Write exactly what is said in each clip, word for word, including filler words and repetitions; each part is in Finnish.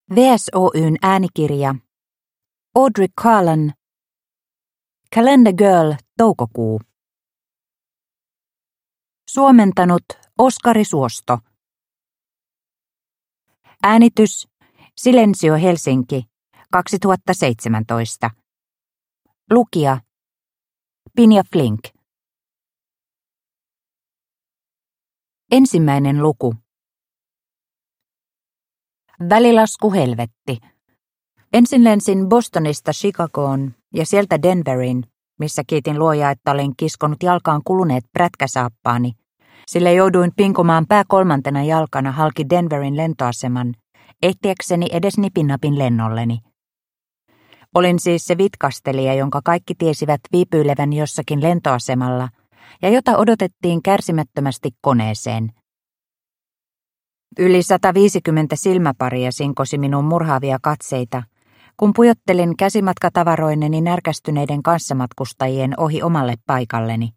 V S O Y:n äänikirja Audrey Carlan Calendar Girl toukokuu. Suomentanut Oskari Suosto. Äänitys Silensio Helsinki kaksituhattaseitsemäntoista. Lukija Pinja Flink. Ensimmäinen luku. Välilasku helvetti. Ensin lensin Bostonista Chicagoon ja sieltä Denveriin, missä kiitin luojaa, että olin kiskonut jalkaan kuluneet prätkäsaappaani, sillä jouduin pinkomaan pää kolmantena jalkana halki Denverin lentoaseman, ehtiäkseni edes nipinapin lennolleni. Olin siis se vitkastelija, jonka kaikki tiesivät viipyilevän jossakin lentoasemalla ja jota odotettiin kärsimättömästi koneeseen. Yli sata viisikymmentä silmäparia sinkosi minun murhaavia katseita, kun pujottelin käsimatkatavaroineni närkästyneiden kanssamatkustajien ohi omalle paikalleni.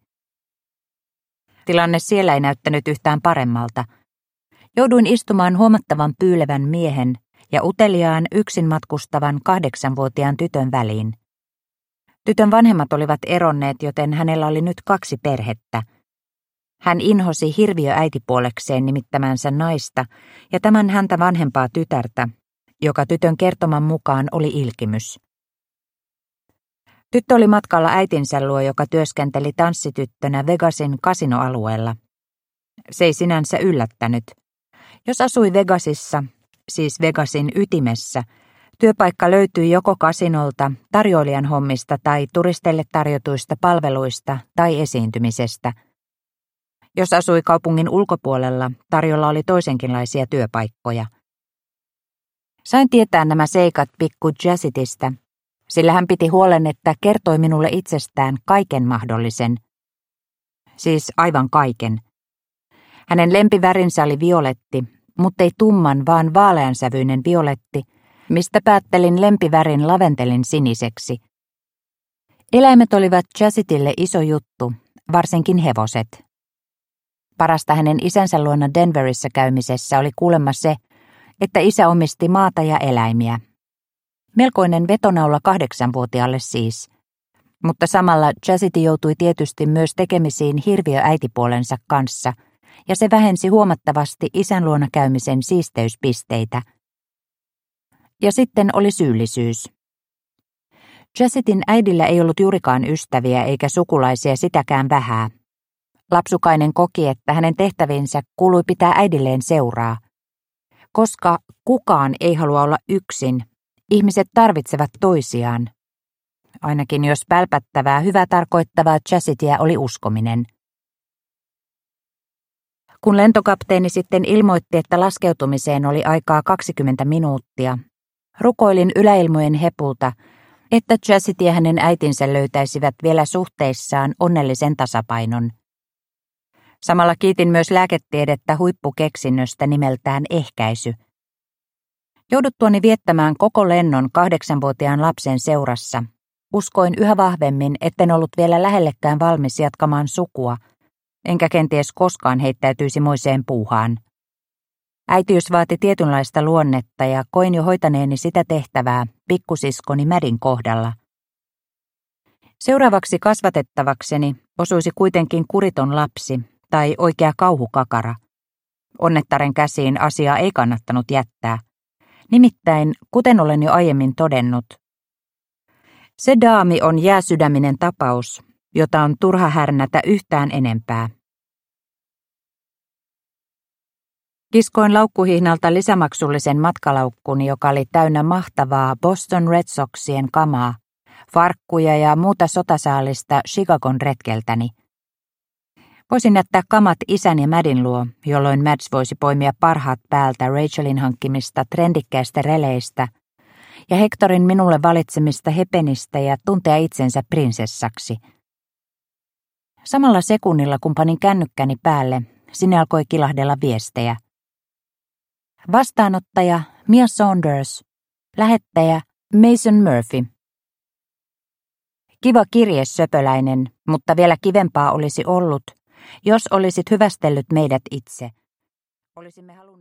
Tilanne siellä ei näyttänyt yhtään paremmalta. Jouduin istumaan huomattavan pyylevän miehen ja uteliaan yksin matkustavan kahdeksanvuotiaan tytön väliin. Tytön vanhemmat olivat eronneet, joten hänellä oli nyt kaksi perhettä. Hän inhosi hirviöäitipuolekseen nimittämänsä naista ja tämän häntä vanhempaa tytärtä, joka tytön kertoman mukaan oli ilkimys. Tyttö oli matkalla äitinsä luo, joka työskenteli tanssityttönä Vegasin kasinoalueella. Se ei sinänsä yllättänyt. Jos asui Vegasissa, siis Vegasin ytimessä, työpaikka löytyi joko kasinolta, tarjoilijan hommista tai turisteille tarjotuista palveluista tai esiintymisestä. Jos asui kaupungin ulkopuolella, tarjolla oli toisenkinlaisia työpaikkoja. Sain tietää nämä seikat pikku Jassitistä, sillä hän piti huolen, että kertoi minulle itsestään kaiken mahdollisen. Siis aivan kaiken. Hänen lempivärinsä oli violetti, mutta ei tumman, vaan vaaleansävyinen violetti, mistä päättelin lempivärin laventelin siniseksi. Eläimet olivat Jassitille iso juttu, varsinkin hevoset. Parasta hänen isänsä luona Denverissä käymisessä oli kuulemma se, että isä omisti maata ja eläimiä. Melkoinen vetonaula kahdeksanvuotiaalle siis, mutta samalla Jassiti joutui tietysti myös tekemisiin hirviöäitipuolensa kanssa, ja se vähensi huomattavasti isän luona käymisen siisteyspisteitä. Ja sitten oli syyllisyys. Jassitin äidillä ei ollut juurikaan ystäviä eikä sukulaisia sitäkään vähää. Lapsukainen koki, että hänen tehtäviinsä kuului pitää äidilleen seuraa. Koska kukaan ei halua olla yksin, ihmiset tarvitsevat toisiaan. Ainakin jos pälpättävää, hyvää tarkoittavaa Jassitia oli uskominen. Kun lentokapteeni sitten ilmoitti, että laskeutumiseen oli aikaa kaksikymmentä minuuttia, rukoilin yläilmojen hepulta, että Jassiti ja hänen äitinsä löytäisivät vielä suhteissaan onnellisen tasapainon. Samalla kiitin myös lääketiedettä huippukeksinnöstä nimeltään ehkäisy. Jouduttuani viettämään koko lennon kahdeksanvuotiaan lapsen seurassa, uskoin yhä vahvemmin, etten ollut vielä lähellekään valmis jatkamaan sukua, enkä kenties koskaan heittäytyisi moiseen puuhaan. Äitiys vaati tietynlaista luonnetta ja koin jo hoitaneeni sitä tehtävää pikkusiskoni Madin kohdalla. Seuraavaksi kasvatettavakseni osuisi kuitenkin kuriton lapsi tai oikea kauhukakara. Onnettaren käsiin asiaa ei kannattanut jättää. Nimittäin, kuten olen jo aiemmin todennut, se daami on jääsydäminen tapaus, jota on turha härnätä yhtään enempää. Kiskoin laukkuhihnalta lisämaksullisen matkalaukkuni, joka oli täynnä mahtavaa Boston Red Soxien kamaa, farkkuja ja muuta sotasaalista Chicagon retkeltäni. Voisin jättää kamat isän ja Madin luo, jolloin Mads voisi poimia parhaat päältä Rachelin hankkimista trendikkäistä releistä ja Hectorin minulle valitsemista hepenistä ja tuntea itsensä prinsessaksi. Samalla sekunnilla, kun panin kännykkäni päälle, sinne alkoi kilahdella viestejä. Vastaanottaja Mia Saunders, lähettäjä Mason Murphy. Kiva kirje, söpöläinen, mutta vielä kivempaa olisi ollut, jos olisit hyvästellyt meidät itse. Olisimme halunneet